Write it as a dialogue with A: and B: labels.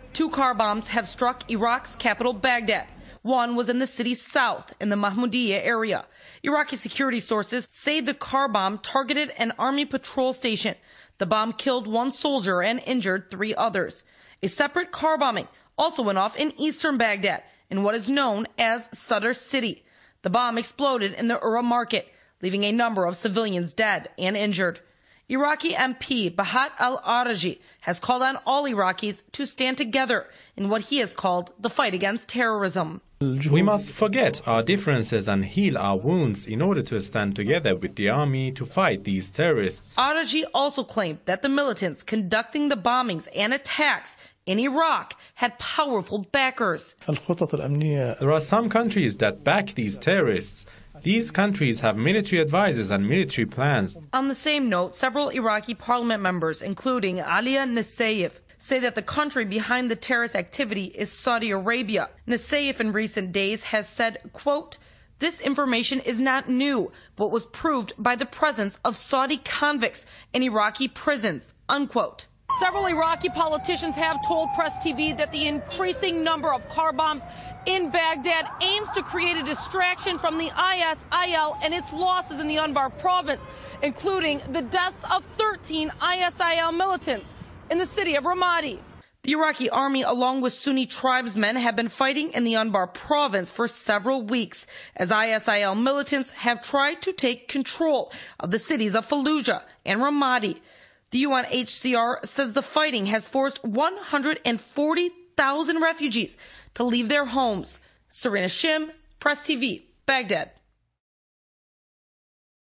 A: 2 car bombs have struck Iraq's capital, Baghdad. One was in the city's south, in the Mahmudiyah area. Iraqi security sources say the car bomb targeted an army patrol station. The bomb killed 1 soldier and injured 3 others. A separate car bombing also went off in eastern Baghdad, in what is known as Sadr City. The bomb exploded in the Ura market, leaving a number of civilians dead and injured. Iraqi MP Bahat al-Araji has called on all Iraqis to stand together in what he has called the fight against terrorism.
B: We must forget our differences and heal our wounds in order to stand together with the army to fight these terrorists.
A: Araji also claimed that the militants conducting the bombings and attacks in Iraq had powerful backers.
B: There are some countries that back these terrorists. These countries have military advisors and military plans.
A: On the same note, several Iraqi parliament members, including Alia Naseif, say that the country behind the terrorist activity is Saudi Arabia. Naseif in recent days has said, quote, "This information is not new, but was proved by the presence of Saudi convicts in Iraqi prisons," unquote. Several Iraqi politicians have told Press TV that the increasing number of car bombs in Baghdad aims to create a distraction from the ISIL and its losses in the Anbar province, including the deaths of 13 ISIL militants in the city of Ramadi. The Iraqi army, along with Sunni tribesmen, have been fighting in the Anbar province for several weeks as ISIL militants have tried to take control of the cities of Fallujah and Ramadi. The UNHCR says the fighting has forced 140,000 refugees to leave their homes. Serena Shim, Press TV, Baghdad.